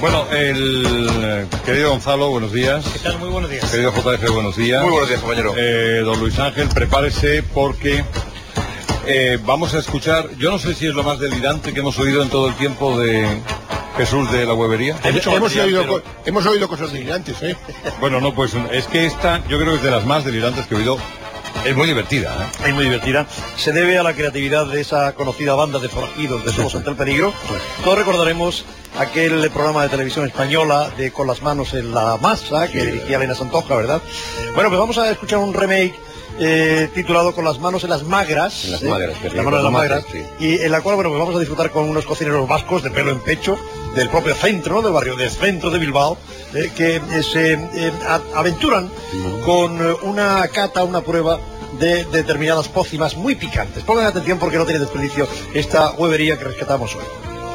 Bueno, el querido Gonzalo, buenos días. ¿Qué tal? Muy buenos días. Querido JF, buenos días. Muy buenos días, compañero. Don Luis Ángel, prepárese porque vamos a escuchar, yo no sé si es lo más delirante que hemos oído en todo el tiempo de Jesús de la Huevería. Hemos oído cosas delirantes, ¿eh? Bueno, no, pues es que esta yo creo que es de las más delirantes que he oído. Es muy divertida, ¿eh? Es muy divertida. Se debe a la creatividad de esa conocida banda de forajidos de Solos ante el peligro. Todos recordaremos aquel programa de televisión española de Con las manos en la masa, que dirigía Elena Santoja, ¿verdad? Bueno, pues vamos a escuchar un remake titulado Con las manos en las magras. En las magras, las manos en las magras. Sí. Y en la cual, bueno, pues vamos a disfrutar con unos cocineros vascos de pelo en pecho, del propio centro, ¿no? Del barrio del centro de Bilbao, que se aventuran con una cata, una prueba de determinadas pócimas muy picantes. Pongan atención porque no tiene desperdicio esta huevería que rescatamos hoy.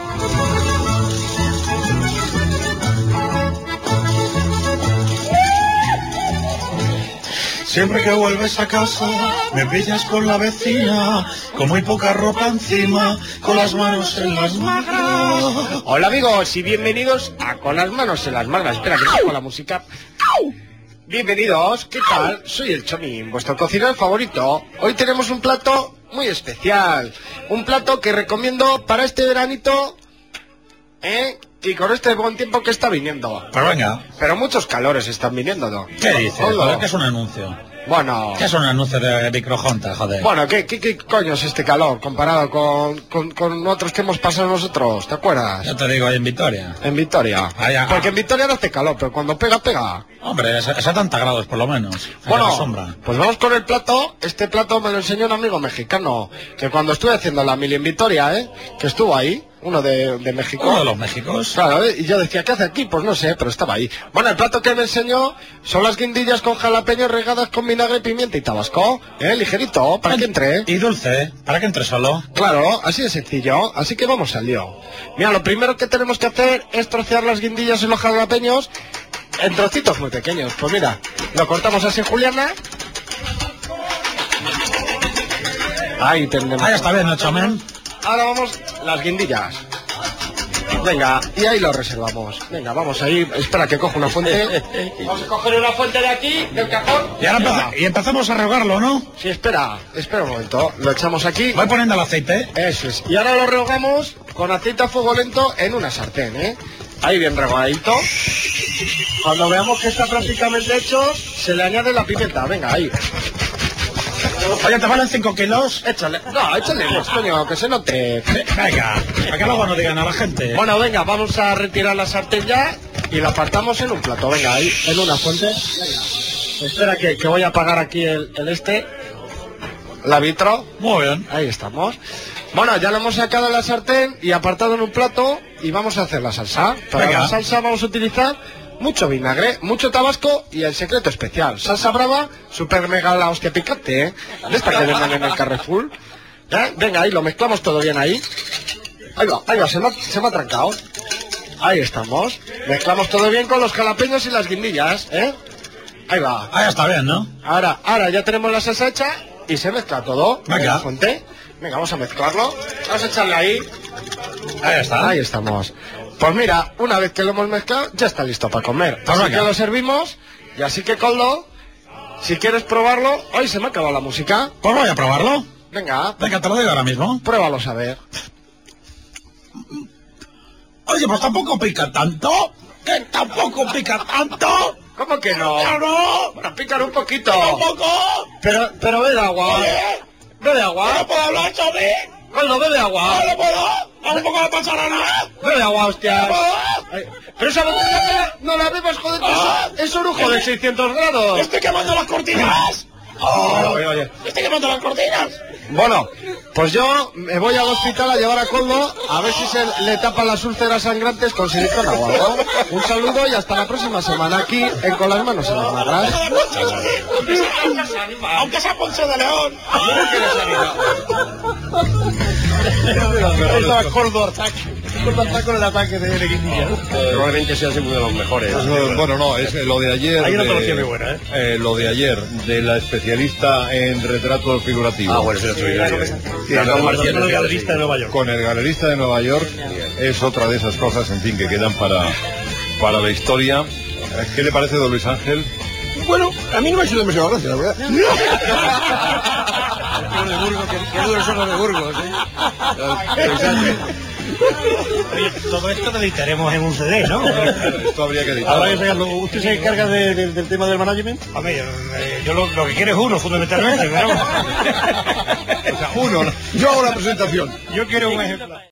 Siempre que vuelves a casa, me pillas con la vecina, con muy poca ropa encima, con las manos en las magras. Hola amigos y bienvenidos a Con las manos en las magras. Espera que pongo la música. ¡Au! Bienvenidos, ¿qué tal? Soy el Chomín, vuestro cocinero favorito. Hoy tenemos un plato muy especial. Un plato que recomiendo para este veranito, y con este buen tiempo que está viniendo. Pero venga. Pero muchos calores están viniendo, ¿no? ¿Qué dices? Joder, ¿qué es un anuncio? Bueno... ¿Qué es un anuncio de microjonta, joder? Bueno, ¿qué coño es este calor comparado con otros que hemos pasado nosotros? ¿Te acuerdas? Yo te digo, ahí en Vitoria. En Vitoria. Allá. Porque en Vitoria no hace calor, pero cuando pega, pega. Hombre, es a 70 grados por lo menos. Bueno, la sombra. Pues vamos con el plato. Este plato me lo enseñó un amigo mexicano, que cuando estuve haciendo la mili en Vitoria, que estuvo ahí, uno de México. ¿Uno de los Méxicos? Claro, y yo decía, ¿qué hace aquí? Pues no sé, pero estaba ahí. Bueno, el plato que me enseñó son las guindillas con jalapeños regadas con vinagre, pimienta y tabasco, ligerito, para que entre. Y dulce, para que entre solo. Claro, así de sencillo, así que vamos al lío. Mira, lo primero que tenemos que hacer es trocear las guindillas y los jalapeños en trocitos muy pequeños. Pues mira, lo cortamos así, Juliana. Ahí tenemos. Ahí está bien, ¿no, Chomén? Ahora vamos las guindillas. Venga, y ahí lo reservamos. Venga, vamos ahí. Espera que cojo una fuente. Vamos a coger una fuente de aquí, del cajón. Y ahora empezamos a rehogarlo, ¿no? Sí, espera un momento. Lo echamos aquí. Voy poniendo el aceite. Eso es. Y ahora lo rehogamos con aceite a fuego lento en una sartén, Ahí bien rehogadito. Cuando veamos que está prácticamente hecho, se le añade la pimienta. Venga, ahí. Oye, ¿te valen 5 kilos? Échale. No, échale más, coño, que se note. Venga, para que luego no digan a la gente. Bueno, venga, vamos a retirar la sartén ya y la apartamos en un plato. Venga, ahí, en una fuente. Venga. Espera que voy a apagar aquí el la vitro. Muy bien. Ahí estamos. Bueno, ya lo hemos sacado de la sartén y apartado en un plato y vamos a hacer la salsa. Para venga. la salsa vamos a utilizar mucho vinagre, mucho tabasco y el secreto especial. Salsa brava, super mega la hostia picante, De esta que venden en el Carrefour. Venga, ahí lo mezclamos todo bien ahí. Ahí va, se me ha trancado. Ahí estamos. Mezclamos todo bien con los jalapeños y las guindillas, Ahí va. Ahí está bien, ¿no? Ahora ya tenemos la salsa hecha y se mezcla todo. Venga. Venga, vamos a mezclarlo. Vamos a echarle ahí. Ahí está. Ahí estamos. Pues mira, una vez que lo hemos mezclado, ya está listo para comer. Pues así venga. que lo servimos. Y así que, Coldo, si quieres probarlo... ¡Ay, se me ha acabado la música! Pues voy a probarlo. Venga, Venga, te lo digo ahora mismo. pruébalo a ver. Oye, pues tampoco pica tanto. ¿Que tampoco pica tanto? ¿Cómo que no? ¡Claro! Bueno, pícalo un poquito. ¡Tampoco! Pero bebe agua. Oye, Bebe agua. ¿no puedo hablar, Chomín? Coldo, bebe agua. ¡No puedo! ¡Tampoco me pasará nada! Bebe agua, hostia. ¡No! Ay, pero esa botella no la bebas, joder, que es orujo de 600 grados. ¡Estoy quemando las cortinas! Oye. ¡Estoy quemando las cortinas! Bueno, pues yo me voy al hospital a llevar a Coldo a ver si se le tapan las úlceras sangrantes con silicona o algo. Un saludo y hasta la próxima semana aquí en Con las manos en las magras. Aunque sea Ponce de León. Estaba Coldo Artac. con el ataque de Leguindilla. Probablemente sea uno de los mejores. Bueno, no, es lo de ayer. Hay una antología muy buena, lo de ayer, de la especialista en retrato figurativo. Bueno, eso es Con el galerista de Nueva York. Con el galerista de Nueva York es otra de esas cosas, en fin, que quedan para la historia. ¿Qué le parece, don Luis Ángel? Bueno, a mí no me ha hecho demasiado gracia, la verdad. Qué duros son los de Burgos, Oye, todo esto lo editaremos en un CD, ¿no? Esto habría que editarlo. Habrá que sacarlo. ¿Usted se encarga del tema del management? A ver, yo lo que quiero es uno, fundamentalmente, pero... Yo hago la presentación. Yo quiero un ejemplar.